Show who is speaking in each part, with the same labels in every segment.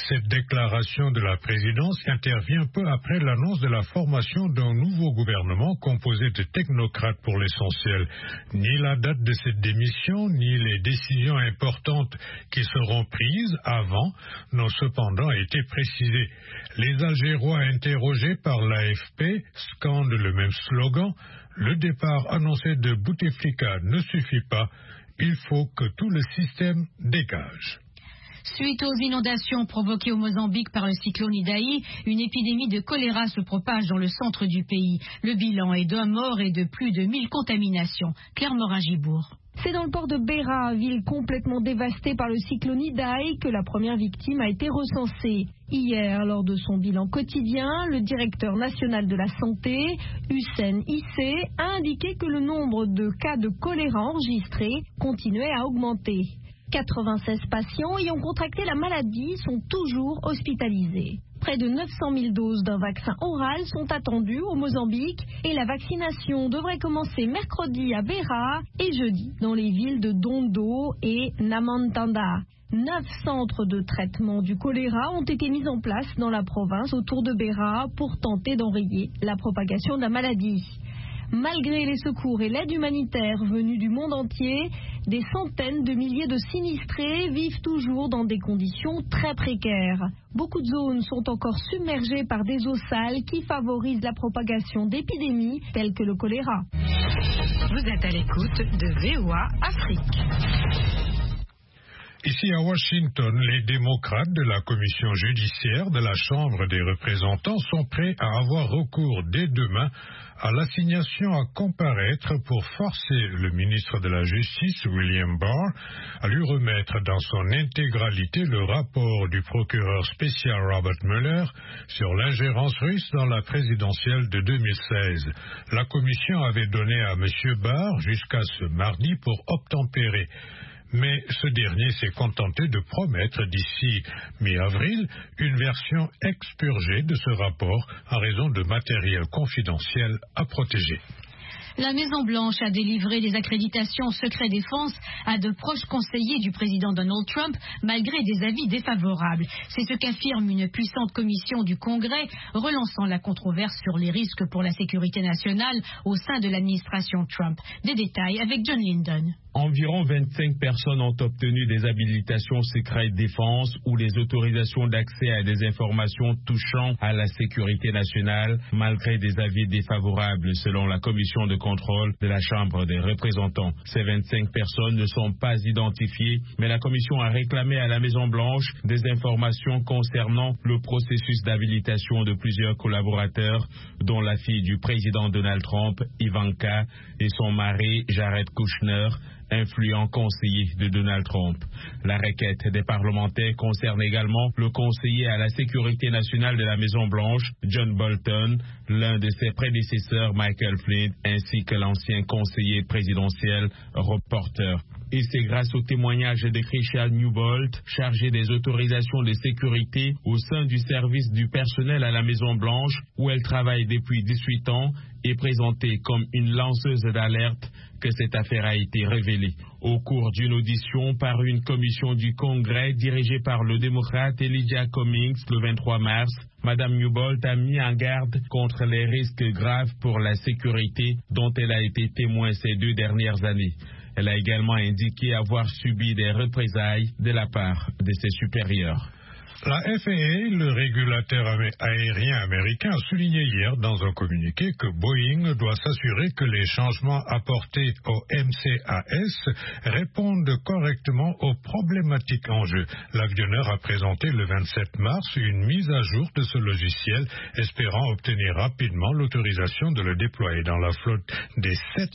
Speaker 1: Cette déclaration de la présidence intervient peu après l'annonce de la formation d'un nouveau gouvernement composé de technocrates pour l'essentiel. Ni la date de cette démission, ni les décisions importantes qui seront prises avant n'ont cependant été précisées. Les Algérois interrogés par l'AFP scandent le même slogan. Le départ annoncé de Bouteflika ne suffit pas. Il faut que tout le système dégage.
Speaker 2: Suite aux inondations provoquées au Mozambique par le cyclone Idai, une épidémie de choléra se propage dans le centre du pays. Le bilan est d'un mort et de plus de 1000 contaminations. Claire Morin-Gibourg.
Speaker 3: C'est dans le port de Beira, ville complètement dévastée par le cyclone Idai, que la première victime a été recensée. Hier, lors de son bilan quotidien, le directeur national de la santé, Hussein Issé, a indiqué que le nombre de cas de choléra enregistrés continuait à augmenter. 96 patients ayant contracté la maladie sont toujours hospitalisés. Près de 900 000 doses d'un vaccin oral sont attendues au Mozambique et la vaccination devrait commencer mercredi à Beira et jeudi dans les villes de Dondo et Namantanda. 9 centres de traitement du choléra ont été mis en place dans la province autour de Beira pour tenter d'enrayer la propagation de la maladie. Malgré les secours et l'aide humanitaire venus du monde entier, des centaines de milliers de sinistrés vivent toujours dans des conditions très précaires. Beaucoup de zones sont encore submergées par des eaux sales qui favorisent la propagation d'épidémies telles que le choléra.
Speaker 4: Vous êtes à l'écoute de VOA Afrique.
Speaker 1: Ici à Washington, les démocrates de la commission judiciaire de la Chambre des représentants sont prêts à avoir recours dès demain à l'assignation à comparaître pour forcer le ministre de la Justice, William Barr, à lui remettre dans son intégralité le rapport du procureur spécial Robert Mueller sur l'ingérence russe dans la présidentielle de 2016. La commission avait donné à M. Barr jusqu'à ce mardi pour obtempérer. Mais ce dernier s'est contenté de promettre d'ici mi-avril une version expurgée de ce rapport en raison de matériel confidentiel à protéger.
Speaker 2: La Maison-Blanche a délivré des accréditations secret défense à de proches conseillers du président Donald Trump, malgré des avis défavorables. C'est ce qu'affirme une puissante commission du Congrès, relançant la controverse sur les risques pour la sécurité nationale au sein de l'administration Trump. Des détails avec John Linden.
Speaker 5: Environ 25 personnes ont obtenu des habilitations secrètes défense ou les autorisations d'accès à des informations touchant à la sécurité nationale, malgré des avis défavorables selon la commission de contrôle de la Chambre des représentants. Ces 25 personnes ne sont pas identifiées, mais la commission a réclamé à la Maison-Blanche des informations concernant le processus d'habilitation de plusieurs collaborateurs, dont la fille du président Donald Trump, Ivanka, et son mari, Jared Kushner, influent conseiller de Donald Trump. La requête des parlementaires concerne également le conseiller à la sécurité nationale de la Maison-Blanche, John Bolton, l'un de ses prédécesseurs, Michael Flynn, ainsi que l'ancien conseiller présidentiel, Rob Porter. Et c'est grâce au témoignage de Christiane Newbold, chargée des autorisations de sécurité au sein du service du personnel à la Maison-Blanche, où elle travaille depuis 18 ans, et présentée comme une lanceuse d'alerte, que cette affaire a été révélée. Au cours d'une audition par une commission du Congrès dirigée par le démocrate Elijah Cummings le 23 mars, Mme Newbold a mis en garde contre les risques graves pour la sécurité dont elle a été témoin ces 2 dernières années. Elle a également indiqué avoir subi des représailles de la part de ses supérieurs.
Speaker 1: La FAA, le régulateur aérien américain, a souligné hier dans un communiqué que Boeing doit s'assurer que les changements apportés au MCAS répondent correctement aux problématiques en jeu. L'avionneur a présenté le 27 mars une mise à jour de ce logiciel, espérant obtenir rapidement l'autorisation de le déployer dans la flotte des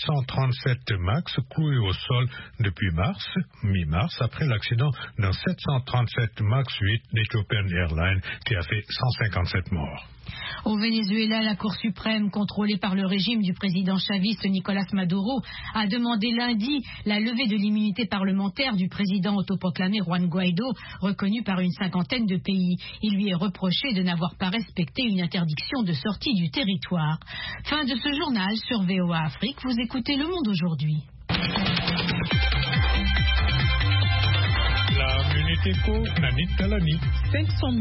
Speaker 1: 737 MAX cloués au sol depuis mi-mars, après l'accident d'un 737 MAX 8 d'Ethiopian Airlines qui a fait 157 morts.
Speaker 2: Au Venezuela, la Cour suprême, contrôlée par le régime du président chaviste Nicolás Maduro, a demandé lundi la levée de l'immunité parlementaire du président autoproclamé Juan Guaidó, reconnu par une 50aine de pays. Il lui est reproché de n'avoir pas respecté une interdiction de sortie du territoire. Fin de ce journal sur VOA Afrique. Vous écoutez Le Monde aujourd'hui.
Speaker 1: La Minute Éco, Nanit Talani.
Speaker 6: 500